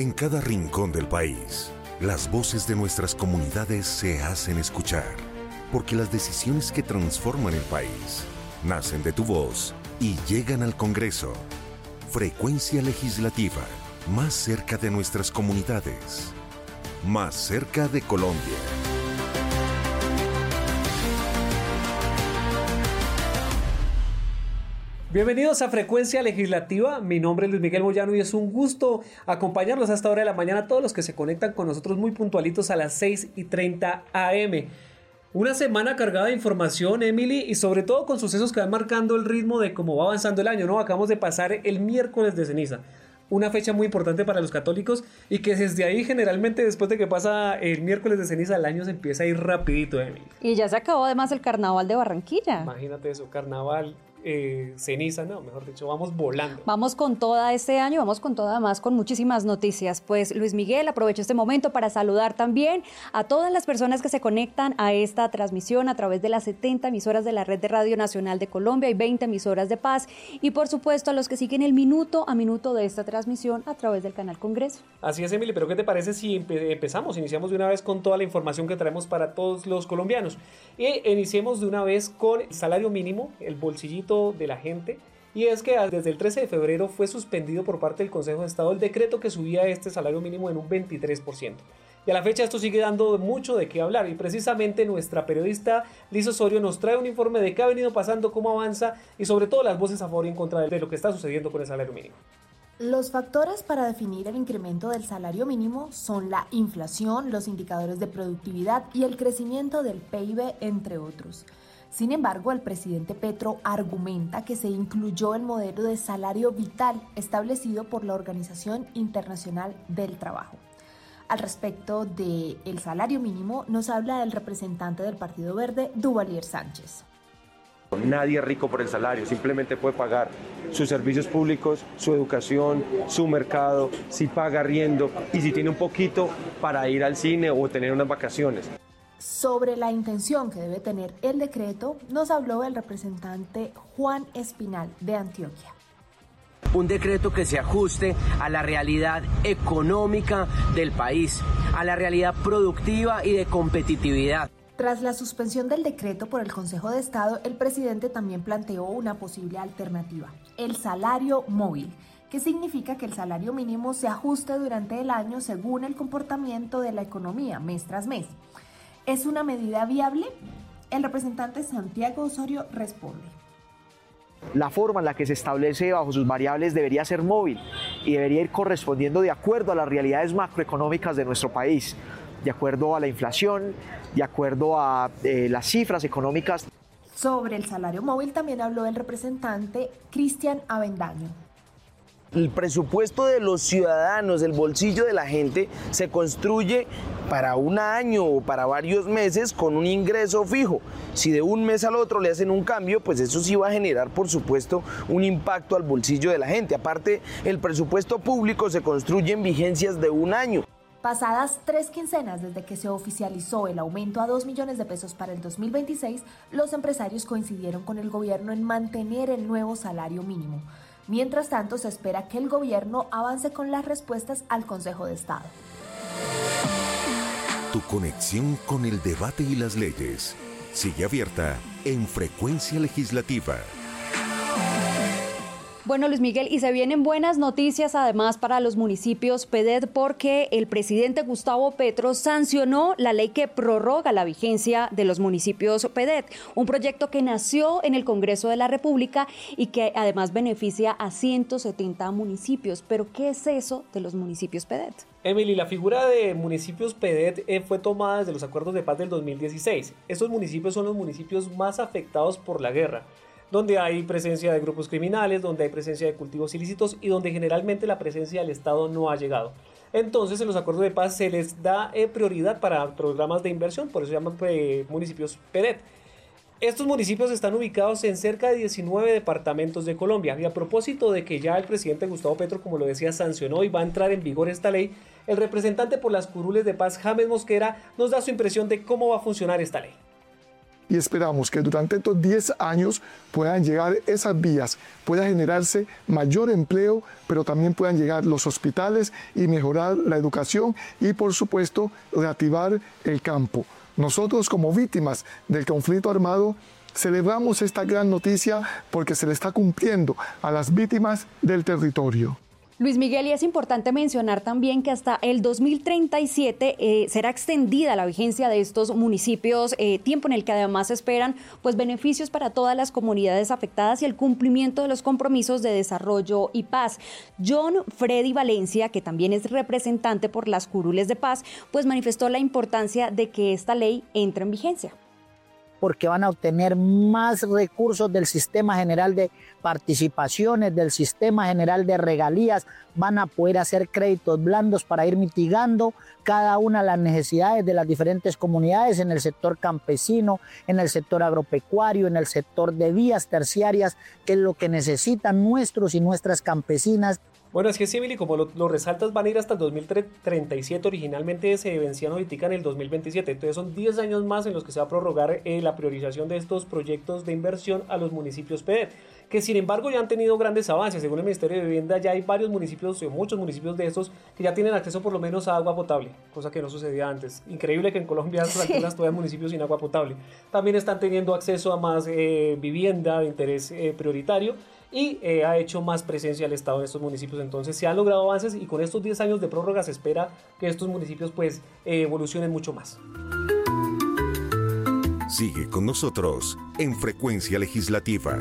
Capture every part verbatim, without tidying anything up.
En cada rincón del país, las voces de nuestras comunidades se hacen escuchar, porque las decisiones que transforman el país nacen de tu voz y llegan al Congreso. Frecuencia Legislativa, más cerca de nuestras comunidades, más cerca de Colombia. Bienvenidos a Frecuencia Legislativa, mi nombre es Luis Miguel Moyano y es un gusto acompañarlos a esta hora de la mañana, todos los que se conectan con nosotros muy puntualitos a las seis y treinta a eme. Una semana cargada de información, Emily, y sobre todo con sucesos que van marcando el ritmo de cómo va avanzando el año, ¿no? Acabamos de pasar el miércoles de ceniza, una fecha muy importante para los católicos y que desde ahí generalmente después de que pasa el miércoles de ceniza el año se empieza a ir rapidito, Emily. Y ya se acabó además el carnaval de Barranquilla. Imagínate eso, carnaval. Eh, ceniza, no, mejor dicho, vamos volando. Vamos con toda este año, vamos con toda más, con muchísimas noticias. Pues Luis Miguel, aprovecho este momento para saludar también a todas las personas que se conectan a esta transmisión a través de las setenta emisoras de la Red de Radio Nacional de Colombia y veinte emisoras de Paz, y por supuesto a los que siguen el minuto a minuto de esta transmisión a través del canal Congreso. Así es, Emily, pero ¿qué te parece si empe- empezamos, iniciamos de una vez con toda la información que traemos para todos los colombianos? Y iniciemos de una vez con el salario mínimo, el bolsillito de la gente, y es que desde el trece de febrero fue suspendido por parte del Consejo de Estado el decreto que subía este salario mínimo en un veintitrés por ciento. Y a la fecha esto sigue dando mucho de qué hablar, y precisamente nuestra periodista Liz Osorio nos trae un informe de qué ha venido pasando, cómo avanza y sobre todo las voces a favor y en contra de lo que está sucediendo con el salario mínimo. Los factores para definir el incremento del salario mínimo son la inflación, los indicadores de productividad y el crecimiento del P I B, entre otros. Sin embargo, el presidente Petro argumenta que se incluyó el modelo de salario vital establecido por la Organización Internacional del Trabajo. Al respecto del salario mínimo, nos habla el representante del Partido Verde, Duvalier Sánchez. Nadie es rico por el salario, simplemente puede pagar sus servicios públicos, su educación, su mercado, si paga arriendo y si tiene un poquito para ir al cine o tener unas vacaciones. Sobre la intención que debe tener el decreto, nos habló el representante Juan Espinal de Antioquia. Un decreto que se ajuste a la realidad económica del país, a la realidad productiva y de competitividad. Tras la suspensión del decreto por el Consejo de Estado, el presidente también planteó una posible alternativa, el salario móvil, que significa que el salario mínimo se ajuste durante el año según el comportamiento de la economía mes tras mes. ¿Es una medida viable? El representante Santiago Osorio responde. La forma en la que se establece bajo sus variables debería ser móvil y debería ir correspondiendo de acuerdo a las realidades macroeconómicas de nuestro país, de acuerdo a la inflación, de acuerdo a eh, las cifras económicas. Sobre el salario móvil también habló el representante Cristian Avendaño. El presupuesto de los ciudadanos, el bolsillo de la gente, se construye para un año o para varios meses con un ingreso fijo. Si de un mes al otro le hacen un cambio, pues eso sí va a generar, por supuesto, un impacto al bolsillo de la gente. Aparte, el presupuesto público se construye en vigencias de un año. Pasadas tres quincenas desde que se oficializó el aumento a dos millones de pesos para el dos mil veintiséis, los empresarios coincidieron con el gobierno en mantener el nuevo salario mínimo. Mientras tanto, se espera que el gobierno avance con las respuestas al Consejo de Estado. Tu conexión con el debate y las leyes sigue abierta en Frecuencia Legislativa. Bueno, Luis Miguel, y se vienen buenas noticias además para los municipios P D E T porque el presidente Gustavo Petro sancionó la ley que prorroga la vigencia de los municipios P D E T, un proyecto que nació en el Congreso de la República y que además beneficia a ciento setenta municipios. Pero, ¿qué es eso de los municipios P D E T? Emily, la figura de municipios P D E T eh, fue tomada desde los acuerdos de paz del dos mil dieciséis. Estos municipios son los municipios más afectados por la guerra, donde hay presencia de grupos criminales, donde hay presencia de cultivos ilícitos y donde generalmente la presencia del Estado no ha llegado. Entonces, en los acuerdos de paz se les da eh, prioridad para programas de inversión, por eso se llaman eh, municipios P D E T. Estos municipios están ubicados en cerca de diecinueve departamentos de Colombia. Y a propósito de que ya el presidente Gustavo Petro, como lo decía, sancionó y va a entrar en vigor esta ley, el representante por las curules de paz, James Mosquera, nos da su impresión de cómo va a funcionar esta ley. y esperamos que durante estos diez años puedan llegar esas vías, pueda generarse mayor empleo, pero también puedan llegar los hospitales y mejorar la educación y, por supuesto, reactivar el campo. Nosotros, como víctimas del conflicto armado, celebramos esta gran noticia porque se le está cumpliendo a las víctimas del territorio. Luis Miguel, y es importante mencionar también que hasta el dos mil treinta y siete eh, será extendida la vigencia de estos municipios, eh, tiempo en el que además se esperan pues, beneficios para todas las comunidades afectadas y el cumplimiento de los compromisos de desarrollo y paz. John Freddy Valencia, que también es representante por las curules de paz, pues manifestó la importancia de que esta ley entre en vigencia. Porque van a obtener más recursos del sistema general de participaciones, del sistema general de regalías, van a poder hacer créditos blandos para ir mitigando cada una de las necesidades de las diferentes comunidades en el sector campesino, en el sector agropecuario, en el sector de vías terciarias, que es lo que necesitan nuestros y nuestras campesinas. Bueno, es que sí, Emily, como lo, lo resaltas, van a ir hasta el dos mil treinta y siete, originalmente se vencían ahorita en el dos mil veintisiete, entonces son diez años más en los que se va a prorrogar eh, la priorización de estos proyectos de inversión a los municipios P E D, que sin embargo ya han tenido grandes avances. Según el Ministerio de Vivienda, ya hay varios municipios, muchos municipios de estos, que ya tienen acceso por lo menos a agua potable, cosa que no sucedía antes. Increíble que en Colombia a estas alturas todavía hay municipios sin agua potable. También están teniendo acceso a más eh, vivienda de interés eh, prioritario, y eh, ha hecho más presencia el Estado en estos municipios. Entonces se han logrado avances y con estos diez años de prórroga se espera que estos municipios pues eh, evolucionen mucho más. Sigue con nosotros en Frecuencia Legislativa.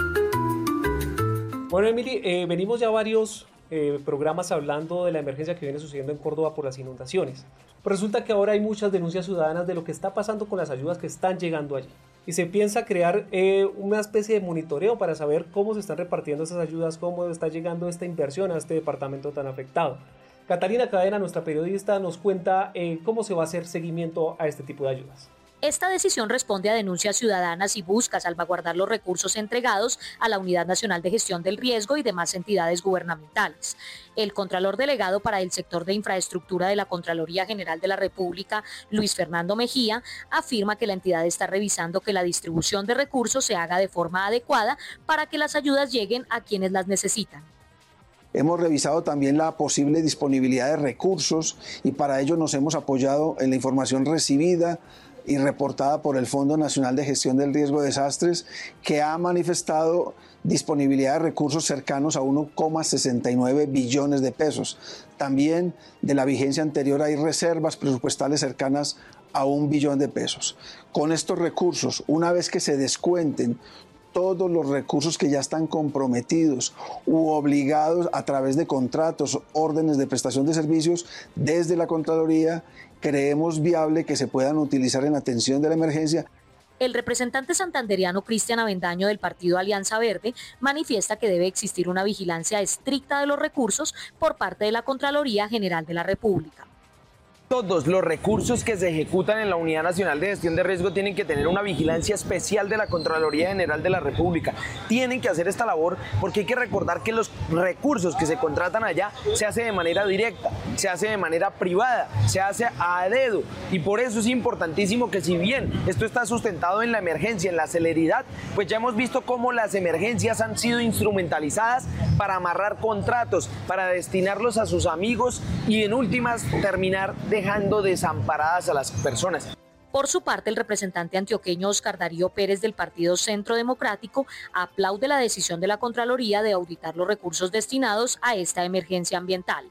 Bueno, Emily, eh, venimos ya varios eh, programas hablando de la emergencia que viene sucediendo en Córdoba por las inundaciones. Pero resulta que ahora hay muchas denuncias ciudadanas de lo que está pasando con las ayudas que están llegando allí. Y se piensa crear eh, una especie de monitoreo para saber cómo se están repartiendo esas ayudas, cómo está llegando esta inversión a este departamento tan afectado. Catalina Cadena, nuestra periodista, nos cuenta eh, cómo se va a hacer seguimiento a este tipo de ayudas. Esta decisión responde a denuncias ciudadanas y busca salvaguardar los recursos entregados a la Unidad Nacional de Gestión del Riesgo y demás entidades gubernamentales. El Contralor Delegado para el sector de infraestructura de la Contraloría General de la República, Luis Fernando Mejía, afirma que la entidad está revisando que la distribución de recursos se haga de forma adecuada para que las ayudas lleguen a quienes las necesitan. Hemos revisado también la posible disponibilidad de recursos y para ello nos hemos apoyado en la información recibida y reportada por el Fondo Nacional de Gestión del Riesgo de Desastres, que ha manifestado disponibilidad de recursos cercanos a uno coma sesenta y nueve billones de pesos. También de la vigencia anterior hay reservas presupuestales cercanas a un billón de pesos. Con estos recursos, una vez que se descuenten todos los recursos que ya están comprometidos u obligados a través de contratos, órdenes de prestación de servicios desde la Contraloría, creemos viable que se puedan utilizar en atención de la emergencia. El representante santandereano Cristian Avendaño del partido Alianza Verde manifiesta que debe existir una vigilancia estricta de los recursos por parte de la Contraloría General de la República. Todos los recursos que se ejecutan en la Unidad Nacional de Gestión de Riesgo tienen que tener una vigilancia especial de la Contraloría General de la República. Tienen que hacer esta labor porque hay que recordar que los recursos que se contratan allá se hace de manera directa, se hace de manera privada, se hace a dedo. Y por eso es importantísimo que si bien esto está sustentado en la emergencia, en la celeridad, pues ya hemos visto cómo las emergencias han sido instrumentalizadas para amarrar contratos, para destinarlos a sus amigos y en últimas terminar de dejando desamparadas a las personas. Por su parte, el representante antioqueño Oscar Darío Pérez del Partido Centro Democrático aplaude la decisión de la Contraloría de auditar los recursos destinados a esta emergencia ambiental.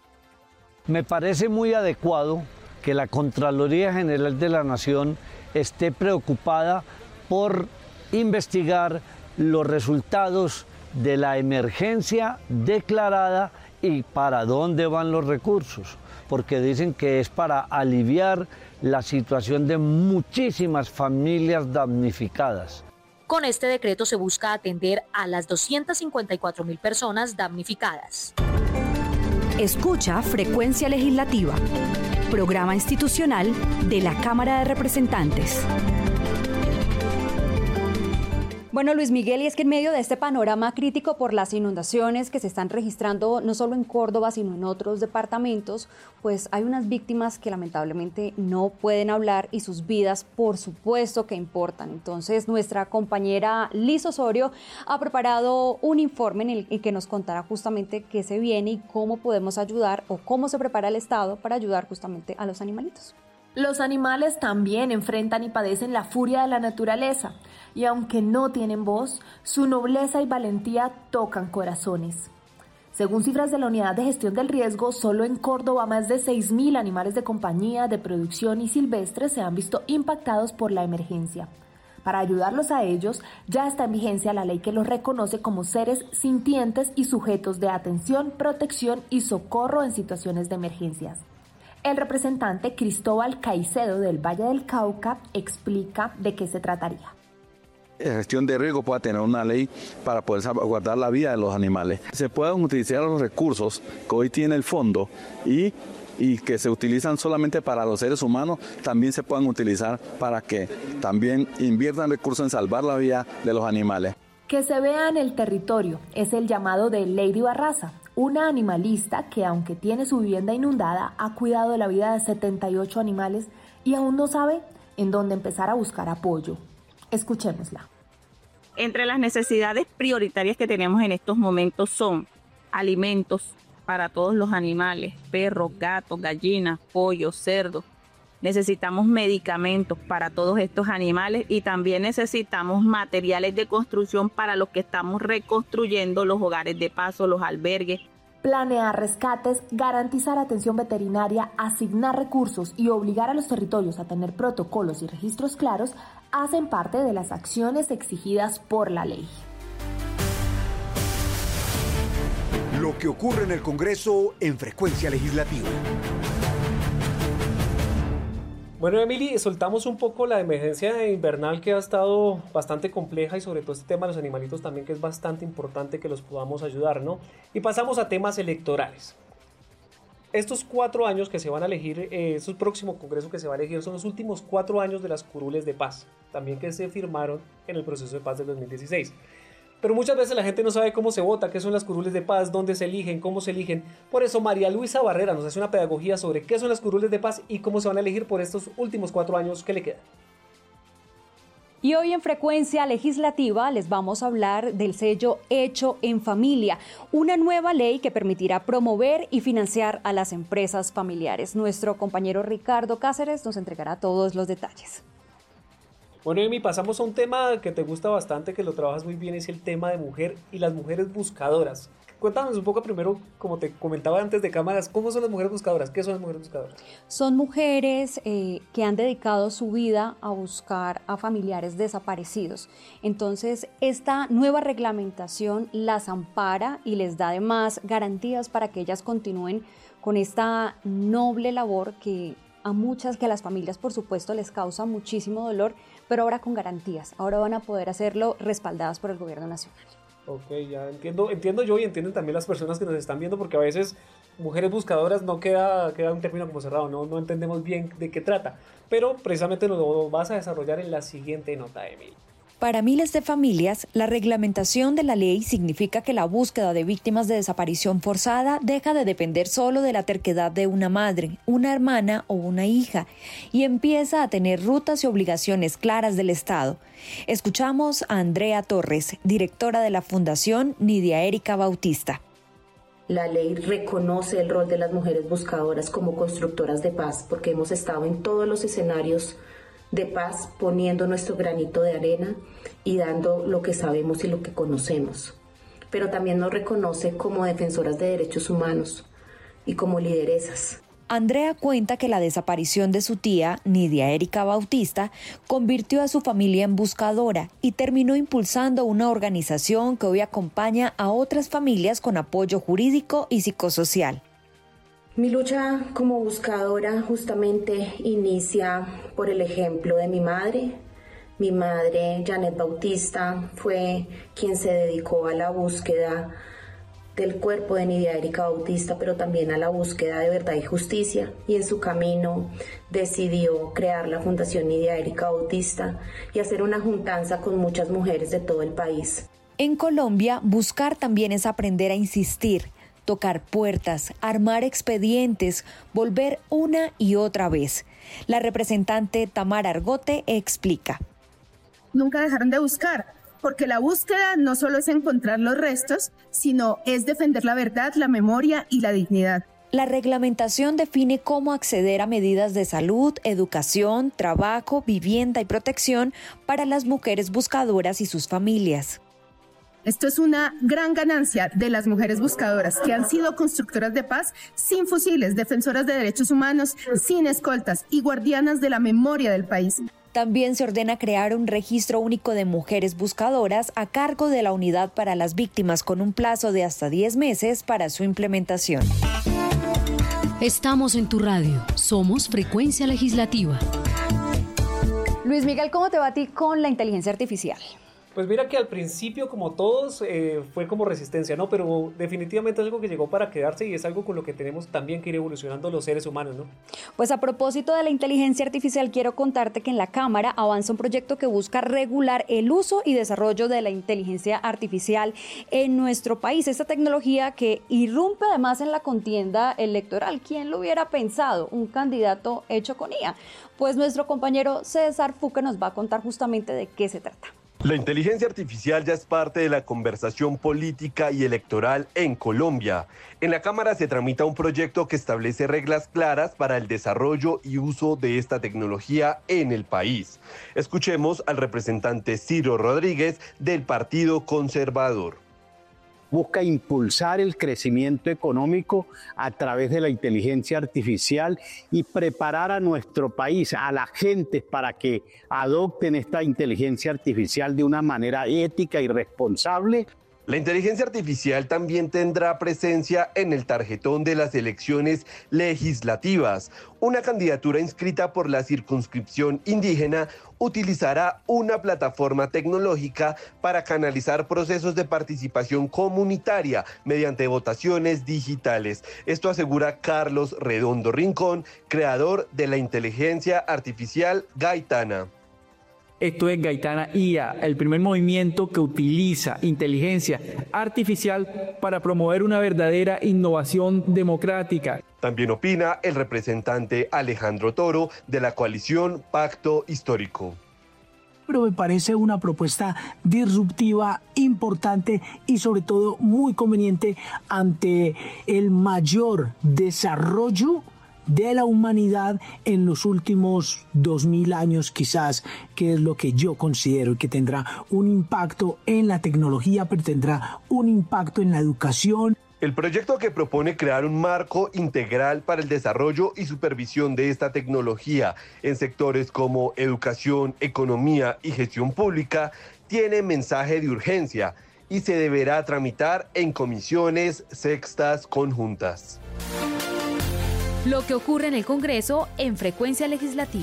Me parece muy adecuado que la Contraloría General de la Nación esté preocupada por investigar los resultados de la emergencia declarada y para dónde van los recursos, porque dicen que es para aliviar la situación de muchísimas familias damnificadas. Con este decreto se busca atender a las doscientas cincuenta y cuatro mil personas damnificadas. Escucha Frecuencia Legislativa, programa institucional de la Cámara de Representantes. Bueno, Luis Miguel, y es que en medio de este panorama crítico por las inundaciones que se están registrando no solo en Córdoba, sino en otros departamentos, pues hay unas víctimas que lamentablemente no pueden hablar y sus vidas, por supuesto, que importan. Entonces, nuestra compañera Liz Osorio ha preparado un informe en el que nos contará justamente qué se viene y cómo podemos ayudar o cómo se prepara el Estado para ayudar justamente a los animalitos. Los animales también enfrentan y padecen la furia de la naturaleza, y aunque no tienen voz, su nobleza y valentía tocan corazones. Según cifras de la Unidad de Gestión del Riesgo, solo en Córdoba más de seis mil animales de compañía, de producción y silvestres se han visto impactados por la emergencia. Para ayudarlos a ellos, ya está en vigencia la ley que los reconoce como seres sintientes y sujetos de atención, protección y socorro en situaciones de emergencias. El representante Cristóbal Caicedo del Valle del Cauca explica de qué se trataría. La gestión de riesgo pueda tener una ley para poder salvaguardar la vida de los animales. Se pueden utilizar los recursos que hoy tiene el fondo y, y que se utilizan solamente para los seres humanos, también se puedan utilizar para que también inviertan recursos en salvar la vida de los animales. Que se vea en el territorio es el llamado de Lady Barraza, una animalista que, aunque tiene su vivienda inundada, ha cuidado la vida de setenta y ocho animales y aún no sabe en dónde empezar a buscar apoyo. Escuchémosla. Entre las necesidades prioritarias que tenemos en estos momentos son alimentos para todos los animales, perros, gatos, gallinas, pollos, cerdos. Necesitamos medicamentos para todos estos animales y también necesitamos materiales de construcción para los que estamos reconstruyendo los hogares de paso, los albergues. Planear rescates, garantizar atención veterinaria, asignar recursos y obligar a los territorios a tener protocolos y registros claros hacen parte de las acciones exigidas por la ley. Lo que ocurre en el Congreso en Frecuencia Legislativa. Bueno, Emily, soltamos un poco la emergencia invernal que ha estado bastante compleja y sobre todo este tema de los animalitos también, que es bastante importante que los podamos ayudar, ¿no? Y pasamos a temas electorales. Estos cuatro años que se van a elegir, eh, estos próximos congresos que se va a elegir son los últimos cuatro años de las curules de paz, también que se firmaron en el proceso de paz del dos mil dieciséis. Pero muchas veces la gente no sabe cómo se vota, qué son las curules de paz, dónde se eligen, cómo se eligen. Por eso María Luisa Barrera nos hace una pedagogía sobre qué son las curules de paz y cómo se van a elegir por estos últimos cuatro años que le quedan. Y hoy en Frecuencia Legislativa les vamos a hablar del sello Hecho en Familia, una nueva ley que permitirá promover y financiar a las empresas familiares. Nuestro compañero Ricardo Cáceres nos entregará todos los detalles. Bueno, Emi, pasamos a un tema que te gusta bastante, que lo trabajas muy bien, es el tema de mujer y las mujeres buscadoras. Cuéntanos un poco primero, como te comentaba antes de cámaras, ¿cómo son las mujeres buscadoras? ¿Qué son las mujeres buscadoras? Son mujeres eh, que han dedicado su vida a buscar a familiares desaparecidos. Entonces, esta nueva reglamentación las ampara y les da además garantías para que ellas continúen con esta noble labor que a muchas, que a las familias por supuesto les causa muchísimo dolor, pero ahora con garantías, ahora van a poder hacerlo respaldadas por el gobierno nacional. Ok, ya entiendo, entiendo yo y entienden también las personas que nos están viendo, porque a veces mujeres buscadoras no queda, queda un término como cerrado, no, no entendemos bien de qué trata, pero precisamente lo vas a desarrollar en la siguiente nota, Emily. Para miles de familias, la reglamentación de la ley significa que la búsqueda de víctimas de desaparición forzada deja de depender solo de la terquedad de una madre, una hermana o una hija y empieza a tener rutas y obligaciones claras del Estado. Escuchamos a Andrea Torres, directora de la Fundación Nidia Erika Bautista. La ley reconoce el rol de las mujeres buscadoras como constructoras de paz, porque hemos estado en todos los escenarios de paz, poniendo nuestro granito de arena y dando lo que sabemos y lo que conocemos. Pero también nos reconoce como defensoras de derechos humanos y como lideresas. Andrea cuenta que la desaparición de su tía, Nidia Erika Bautista, convirtió a su familia en buscadora y terminó impulsando una organización que hoy acompaña a otras familias con apoyo jurídico y psicosocial. Mi lucha como buscadora justamente inicia por el ejemplo de mi madre. Mi madre, Janet Bautista, fue quien se dedicó a la búsqueda del cuerpo de Nidia Erika Bautista, pero también a la búsqueda de verdad y justicia, y en su camino decidió crear la Fundación Nidia Erika Bautista y hacer una juntanza con muchas mujeres de todo el país. En Colombia, buscar también es aprender a insistir, tocar puertas, armar expedientes, volver una y otra vez. La representante Tamara Argote explica. Nunca dejaron de buscar, porque la búsqueda no solo es encontrar los restos, sino es defender la verdad, la memoria y la dignidad. La reglamentación define cómo acceder a medidas de salud, educación, trabajo, vivienda y protección para las mujeres buscadoras y sus familias. Esto es una gran ganancia de las mujeres buscadoras, que han sido constructoras de paz sin fusiles, defensoras de derechos humanos, sin escoltas y guardianas de la memoria del país. También se ordena crear un registro único de mujeres buscadoras a cargo de la Unidad para las Víctimas, con un plazo de hasta diez meses para su implementación. Estamos en tu radio. Somos Frecuencia Legislativa. Luis Miguel, ¿cómo te va a ti con la inteligencia artificial? Pues mira que al principio, como todos, eh, fue como resistencia, ¿no? Pero definitivamente es algo que llegó para quedarse y es algo con lo que tenemos también que ir evolucionando los seres humanos, ¿no? Pues a propósito de la inteligencia artificial, quiero contarte que en la Cámara avanza un proyecto que busca regular el uso y desarrollo de la inteligencia artificial en nuestro país. Esta tecnología que irrumpe además en la contienda electoral. ¿Quién lo hubiera pensado? Un candidato hecho con I A. Pues nuestro compañero César Fuca nos va a contar justamente de qué se trata. La inteligencia artificial ya es parte de la conversación política y electoral en Colombia. En la Cámara se tramita un proyecto que establece reglas claras para el desarrollo y uso de esta tecnología en el país. Escuchemos al representante Ciro Rodríguez del Partido Conservador. Busca impulsar el crecimiento económico a través de la inteligencia artificial y preparar a nuestro país, a la gente, para que adopten esta inteligencia artificial de una manera ética y responsable. La inteligencia artificial también tendrá presencia en el tarjetón de las elecciones legislativas. Una candidatura inscrita por la circunscripción indígena utilizará una plataforma tecnológica para canalizar procesos de participación comunitaria mediante votaciones digitales. Esto asegura Carlos Redondo Rincón, creador de la inteligencia artificial Gaitana. Esto es Gaitana I A, el primer movimiento que utiliza inteligencia artificial para promover una verdadera innovación democrática. También opina el representante Alejandro Toro de la coalición Pacto Histórico. Pero me parece una propuesta disruptiva, importante y sobre todo muy conveniente ante el mayor desarrollo de la humanidad en los últimos dos mil años quizás, que es lo que yo considero que tendrá un impacto en la tecnología, pero tendrá un impacto en la educación. El proyecto, que propone crear un marco integral para el desarrollo y supervisión de esta tecnología en sectores como educación, economía y gestión pública, tiene mensaje de urgencia y se deberá tramitar en comisiones sextas conjuntas. Lo que ocurre en el Congreso en Frecuencia Legislativa.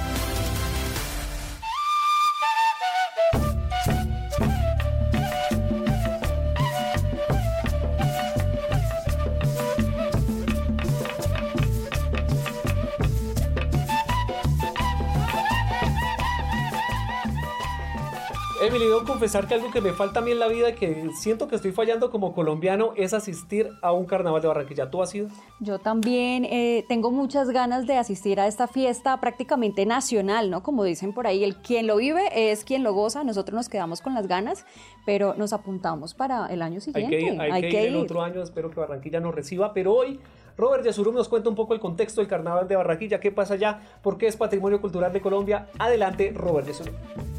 Emily, debo confesar que algo que me falta a mí en la vida, que siento que estoy fallando como colombiano, es asistir a un carnaval de Barranquilla. ¿Tú has ido? Yo también eh, tengo muchas ganas de asistir a esta fiesta prácticamente nacional, ¿no? Como dicen por ahí, el quien lo vive es quien lo goza. Nosotros nos quedamos con las ganas, pero nos apuntamos para el año siguiente. Hay que ir, hay hay que que ir el otro año. Espero que Barranquilla nos reciba, pero hoy Robert Yesurum nos cuenta un poco el contexto del carnaval de Barranquilla. ¿Qué pasa allá? ¿Por qué es patrimonio cultural de Colombia? Adelante, Robert Yesurum.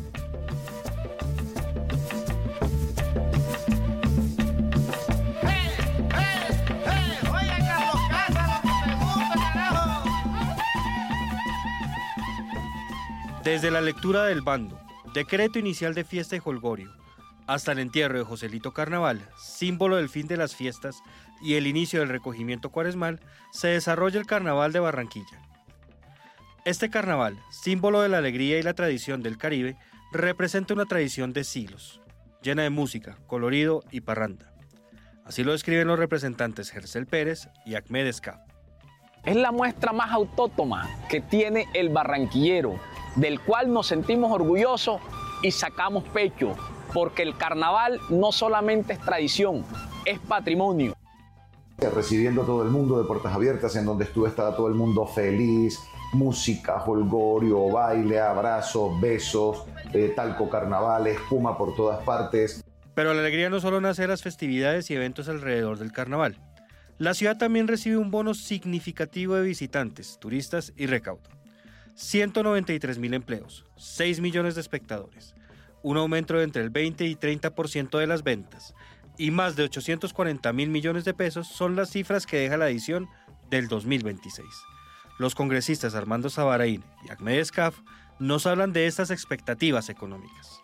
Desde la lectura del bando, decreto inicial de fiesta y jolgorio, hasta el entierro de Joselito Carnaval, símbolo del fin de las fiestas y el inicio del recogimiento cuaresmal, se desarrolla el Carnaval de Barranquilla. Este carnaval, símbolo de la alegría y la tradición del Caribe, representa una tradición de siglos, llena de música, colorido y parranda. Así lo describen los representantes Gercel Pérez y Ahmed Escaf. Es la muestra más autóctona que tiene el barranquillero, del cual nos sentimos orgullosos y sacamos pecho, porque el carnaval no solamente es tradición, es patrimonio. Recibiendo a todo el mundo de puertas abiertas, en donde estuve estaba todo el mundo feliz, música, jolgorio, baile, abrazos, besos, eh, talco carnaval, espuma por todas partes. Pero la alegría no solo nace de las festividades y eventos alrededor del carnaval. La ciudad también recibe un bono significativo de visitantes, turistas y recaudo. ciento noventa y tres mil empleos, seis millones de espectadores, un aumento de entre el veinte y treinta por ciento de las ventas y más de ochocientos cuarenta mil millones de pesos son las cifras que deja la edición del dos mil veintiséis. Los congresistas Armando Sabaraín y Ahmed Escaf nos hablan de estas expectativas económicas.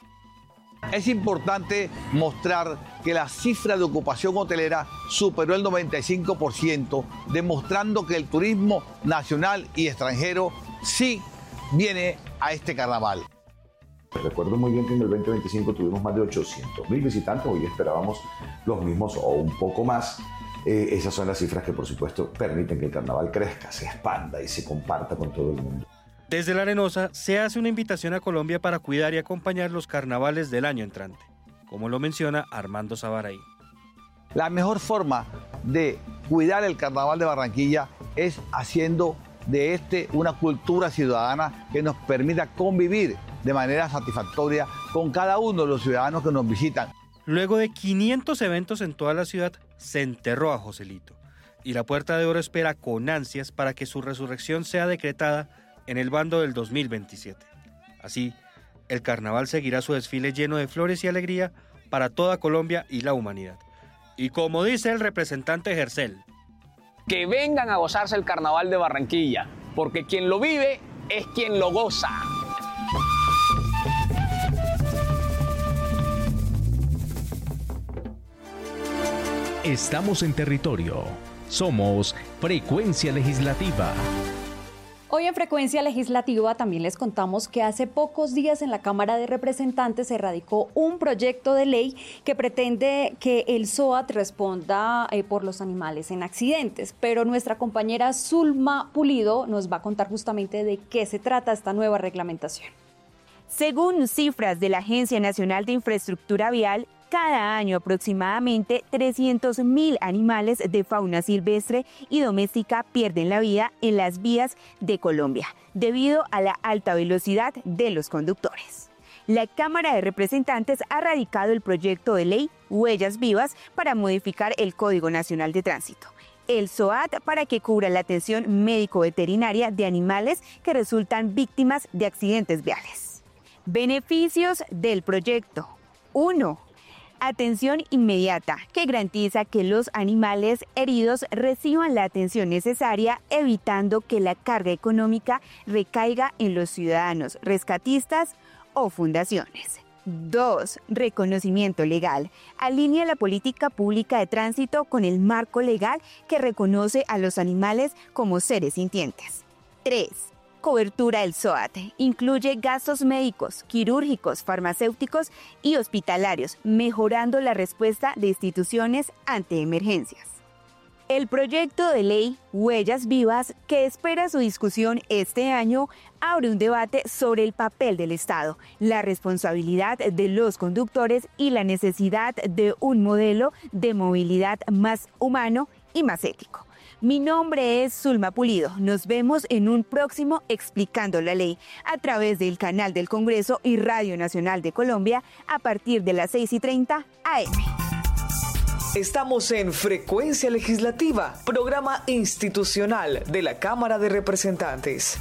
Es importante mostrar que la cifra de ocupación hotelera superó el noventa y cinco por ciento, demostrando que el turismo nacional y extranjero sí viene a este carnaval. Recuerdo muy bien que en el veinte veinticinco tuvimos más de ochocientos mil visitantes, hoy esperábamos los mismos o un poco más. Eh, esas son las cifras que por supuesto permiten que el carnaval crezca, se expanda y se comparta con todo el mundo. Desde La Arenosa se hace una invitación a Colombia para cuidar y acompañar los carnavales del año entrante, como lo menciona Armando Sabaraín. La mejor forma de cuidar el carnaval de Barranquilla es haciendo de este una cultura ciudadana que nos permita convivir de manera satisfactoria con cada uno de los ciudadanos que nos visitan. Luego de quinientos eventos en toda la ciudad, se enterró a Joselito, y la Puerta de Oro espera con ansias para que su resurrección sea decretada en el bando del dos mil veintisiete. Así, el carnaval seguirá su desfile lleno de flores y alegría para toda Colombia y la humanidad. Y como dice el representante Gercel, que vengan a gozarse el carnaval de Barranquilla, porque quien lo vive es quien lo goza. Estamos en territorio. Somos Frecuencia Legislativa. Hoy en Frecuencia Legislativa también les contamos que hace pocos días en la Cámara de Representantes se radicó un proyecto de ley que pretende que el SOAT responda eh, por los animales en accidentes, pero nuestra compañera Zulma Pulido nos va a contar justamente de qué se trata esta nueva reglamentación. Según cifras de la Agencia Nacional de Infraestructura Vial, cada año aproximadamente trescientos mil animales de fauna silvestre y doméstica pierden la vida en las vías de Colombia debido a la alta velocidad de los conductores. La Cámara de Representantes ha radicado el proyecto de ley Huellas Vivas para modificar el Código Nacional de Tránsito, el SOAT para que cubra la atención médico-veterinaria de animales que resultan víctimas de accidentes viales. Beneficios del proyecto. uno. Atención inmediata, que garantiza que los animales heridos reciban la atención necesaria, evitando que la carga económica recaiga en los ciudadanos, rescatistas o fundaciones. dos. Reconocimiento legal. Alinea la política pública de tránsito con el marco legal que reconoce a los animales como seres sintientes. tres. Cobertura del SOAT. Incluye gastos médicos, quirúrgicos, farmacéuticos y hospitalarios, mejorando la respuesta de instituciones ante emergencias. El proyecto de ley Huellas Vivas, que espera su discusión este año, abre un debate sobre el papel del Estado, la responsabilidad de los conductores y la necesidad de un modelo de movilidad más humano y más ético. Mi nombre es Zulma Pulido. Nos vemos en un próximo Explicando la Ley a través del canal del Congreso y Radio Nacional de Colombia a partir de las seis y treinta a eme. Estamos en Frecuencia Legislativa, programa institucional de la Cámara de Representantes.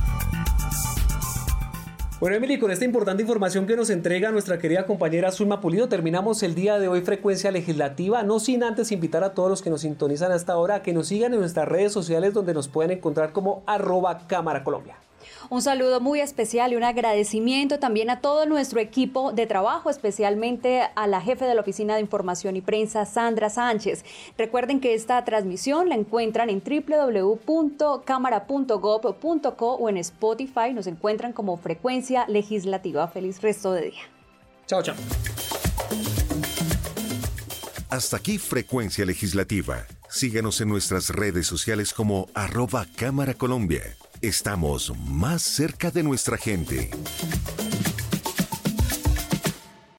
Bueno, Emily, con esta importante información que nos entrega nuestra querida compañera Zulma Pulido, terminamos el día de hoy Frecuencia Legislativa, no sin antes invitar a todos los que nos sintonizan hasta ahora a que nos sigan en nuestras redes sociales, donde nos pueden encontrar como arroba Cámara Colombia. Un saludo muy especial y un agradecimiento también a todo nuestro equipo de trabajo, especialmente a la jefe de la Oficina de Información y Prensa, Sandra Sánchez. Recuerden que esta transmisión la encuentran en doble u doble u doble u punto cámara punto gob punto co o en Spotify. Nos encuentran como Frecuencia Legislativa. Feliz resto de día. Chao, chao. Hasta aquí Frecuencia Legislativa. Síganos en nuestras redes sociales como arroba Cámara Colombia. Estamos más cerca de nuestra gente.